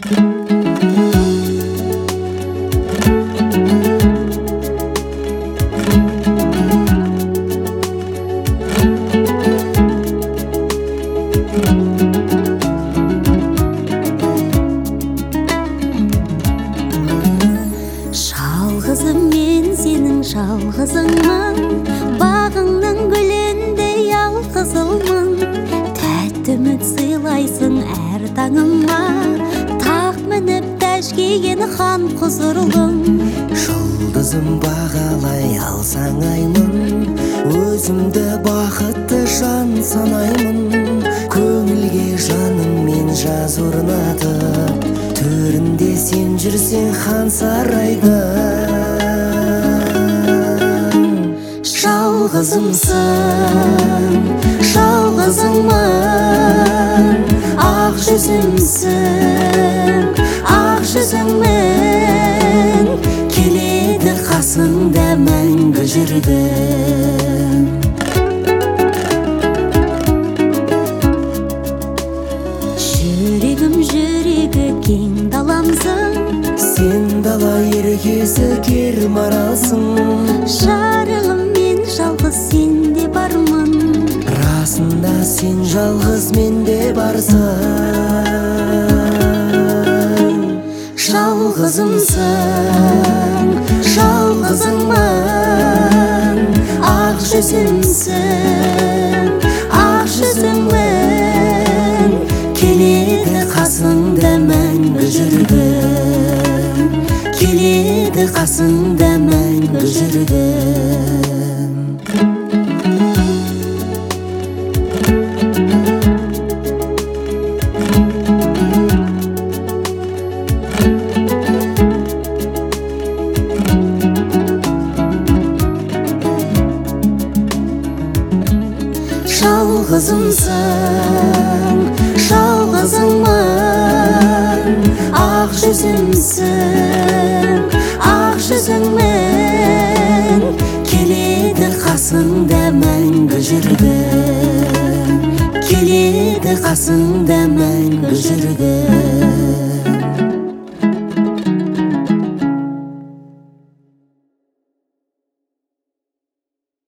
Жалғызым мен сенің жалғызыңмын, бағыңның гүліндей алқызылмын. Тәтті үміт сыйлайсың әр таңыма, тақ мініп тәж киген хан құзырлым. Жұлдызым бағалай алсаң аймын, өзімді бақытты жан санаймын. Көңілге жаныммен жаз орнатып, төрінде сен жүрсең хан сарайда. Жалғызымсың, жалғызыңмын, ақ жүзімсің, ақ жүзіңмен, келеді қасыңда мәңгі жүргім. Жүрегім жүрегі кең даламсың, Сен дала еркесі кер маралсың. жарығым мен жалғыз сенде бармын. Расында сен жалғыз менде барсың. Жалғызымсың, жалғызыңмын, ақ жүзімсің, ақ жүзіңмен, келеді қасыңда мәңгі жүргім. Келеді қасыңда мәңгі жүргім. Жалғызымсың, жалғызыңмын, ақ жүзімсің, ақ жүзіңмен, келеді қасыңда мәңгі жүргім. Келеді қасыңда мәңгі жүргім.